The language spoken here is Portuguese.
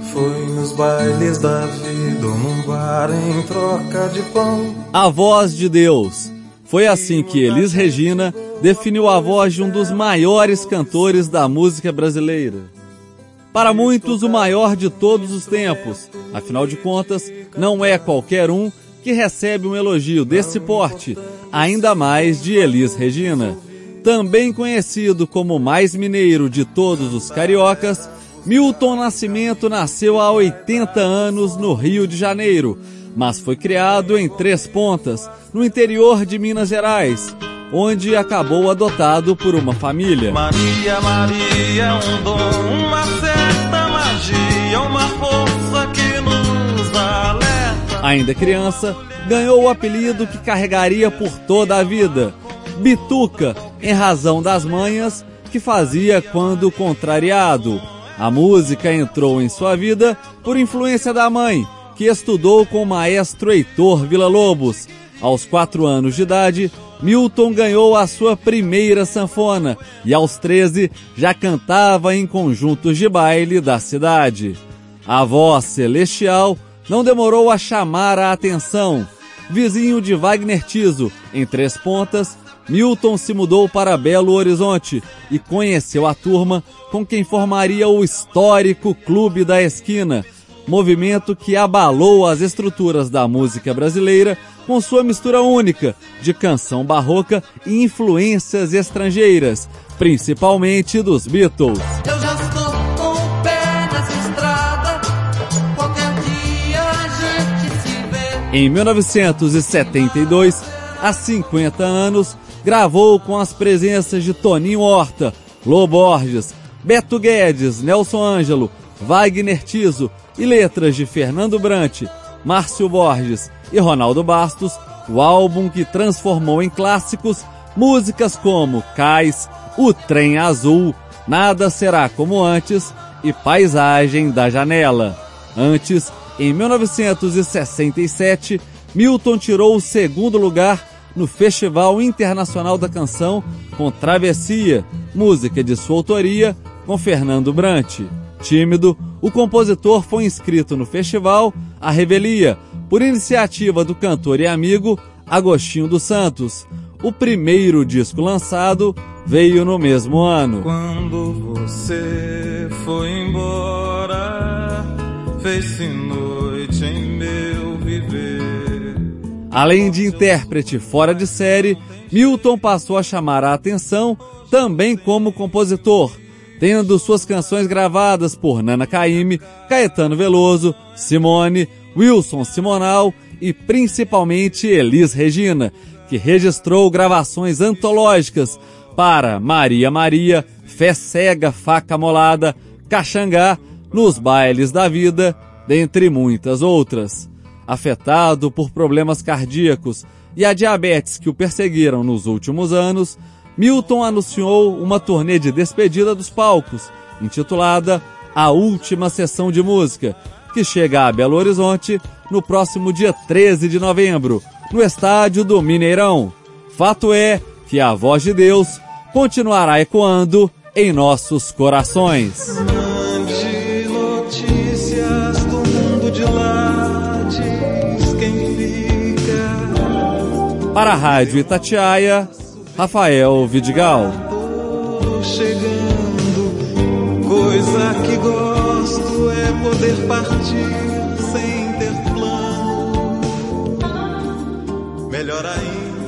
foi nos bailes da vida ou num bar em troca de pão. A voz de Deus. Foi assim que Elis Regina definiu a voz de um dos maiores cantores da música brasileira. Para muitos, o maior de todos os tempos. Afinal de contas, não é qualquer um que recebe um elogio desse porte, ainda mais de Elis Regina. Também conhecido como o mais mineiro de todos os cariocas, Milton Nascimento nasceu há 80 anos no Rio de Janeiro, mas foi criado em Três Pontas, no interior de Minas Gerais, onde acabou adotado por uma família. Maria, Maria, um dom, uma certa magia, uma força que nos alerta. Ainda criança, ganhou o apelido que carregaria por toda a vida, Bituca, em razão das manhas que fazia quando contrariado. A música entrou em sua vida por influência da mãe, que estudou com o maestro Heitor Villa-Lobos. Aos 4 anos de idade, Milton ganhou a sua primeira sanfona e aos 13 já cantava em conjuntos de baile da cidade. A voz celestial não demorou a chamar a atenção. Vizinho de Wagner Tiso, em Três Pontas, Milton se mudou para Belo Horizonte e conheceu a turma com quem formaria o histórico Clube da Esquina, movimento que abalou as estruturas da música brasileira com sua mistura única de canção barroca e influências estrangeiras, principalmente dos Beatles. Eu já estou com o pé nessa estrada, qualquer dia a gente se vê. Em 1972, há 50 anos, gravou com as presenças de Toninho Horta, Lô Borges, Beto Guedes, Nelson Ângelo, Wagner Tiso e letras de Fernando Brant, Márcio Borges e Ronaldo Bastos, o álbum que transformou em clássicos músicas como Cais, O Trem Azul, Nada Será Como Antes e Paisagem da Janela. Antes, em 1967, Milton tirou o 2º lugar no Festival Internacional da Canção com Travessia, música de sua autoria, com Fernando Brant. Tímido, o compositor foi inscrito no festival A Revelia, por iniciativa do cantor e amigo Agostinho dos Santos. O primeiro disco lançado veio no mesmo ano. Quando você foi embora, fez-se noite em meu viver. Além de intérprete fora de série, Milton passou a chamar a atenção também como compositor, tendo suas canções gravadas por Nana Caymmi, Caetano Veloso, Simone, Wilson Simonal e principalmente Elis Regina, que registrou gravações antológicas para Maria Maria, Fé Cega, Faca Molada, Caxangá, Nos Bailes da Vida, dentre muitas outras. Afetado por problemas cardíacos e a diabetes que o perseguiram nos últimos anos, Milton anunciou uma turnê de despedida dos palcos, intitulada A Última Sessão de Música, que chega a Belo Horizonte no próximo dia 13 de novembro, no estádio do Mineirão. Fato é que a voz de Deus continuará ecoando em nossos corações. Mande notícias do mundo de lá, diz quem fica. Para a Rádio Itatiaia, Rafael Vidigal. Tô chegando, coisa que gosto é poder partir sem ter plano. Melhor ainda.